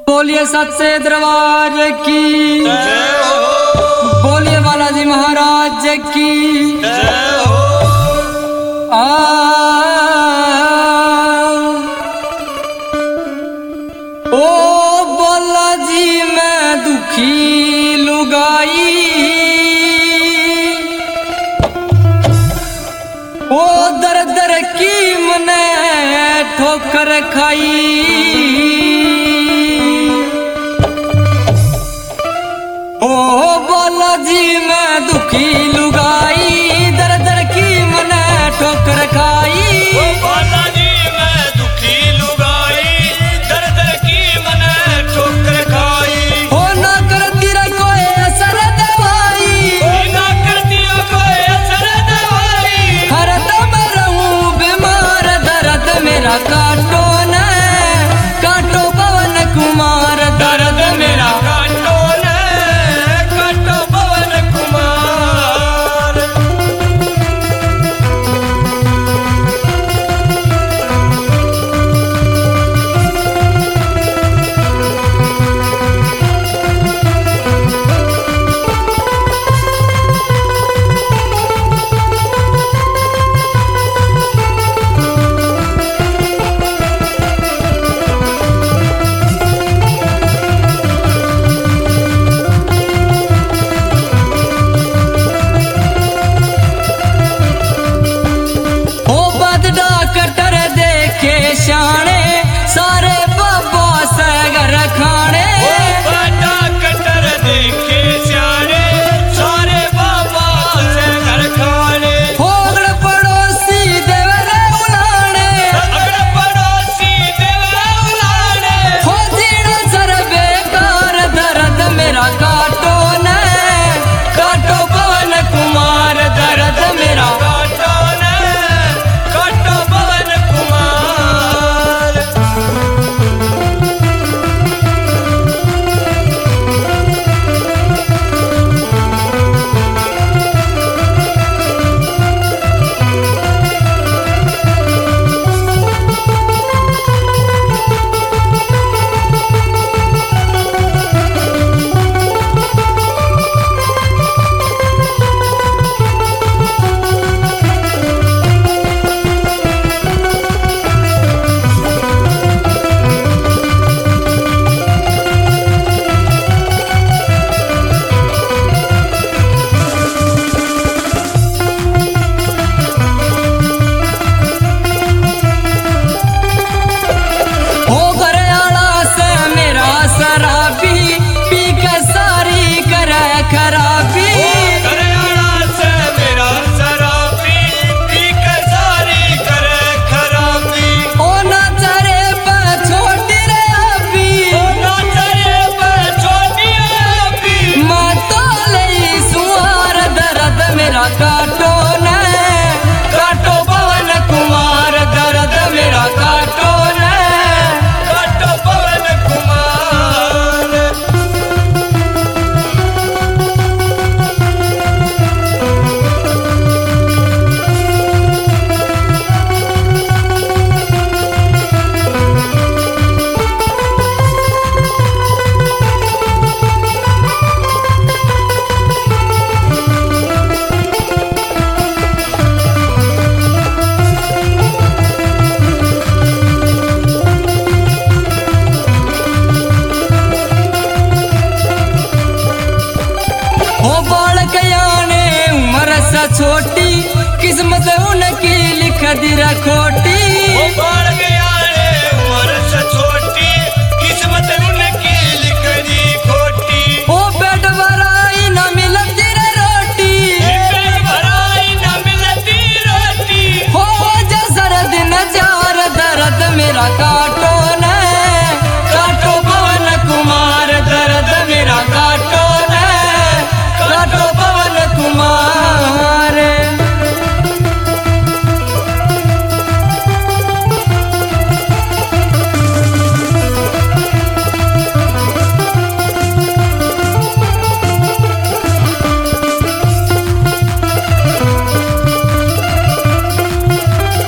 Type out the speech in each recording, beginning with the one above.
बोलिए सच्चे दरबार की जय हो। बोलिए बालाजी महाराज की जय हो। ओ बालाजी मैं दुखी लुगाई, ओ दर दर की मने ठोकर खाई। ओ बालाजी मैं दुखी लुगाई, दर दर की मने ठोकर खाई। ओ बालाजी मैं दुखी लुगाई, दर दर की मने ठोकर खाई। हो ना करती रे कोई असर दवाई, ना करती हो कोई असर दवाई। हर दम रहूं बीमार, दर्द मेरा काटो न काटो पवन कुमार, दर्द मेरा काटो न काटो पवन कुमार। ओ बदडा कटर देखे शाने, सारे बाबा से घर खाने। ओ बाटा कटर देखे स्याने, सारे बाबा से घर खाने। होगड़ पड़ोसी देवरे उलाने, अगड़ पड़ोसी देवा उलाने। हो जीना सर बेकार, दर्द मेरा काटो न काटो पवन कुमार, दर्द मेरा काटो न काटो पवन कुमार। हो घरयाला से मेरा शराबी, पी के सारी करे खराबी। घरयाला से मेरा शराबी, पी के सारी करे खराबी। ओ ना चरे पे छोटी रे अभी, ओ नाचरे पे छोटी आपी। माँ तो लई सुआर, दर्द मेरा काटो न काटो पवन कुमार, दर्द मेरा काटो न काटो पवन कुमार। हो बालक याने उम्र से छोटी, किस्मत उनकी लिख दी रे खोटी। वो बाढ़ गया रे उम्र से छोटी, किस्मत उनकी लिख दी खोटी। ओ पेट भराई न मिलती रे रोटी, पेट भराई न मिलती रोटी। हो जा सरद नजार, दर्द मेरा काटो न काटो पवन कुमार, दर्द मेरा काटो न काटो पवन कुमार।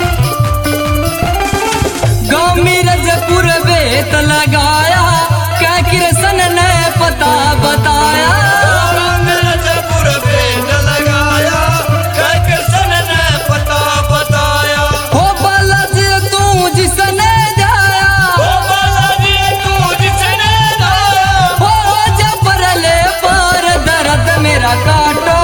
गाँव में रजपुर बेत लगाया, मेरा काटो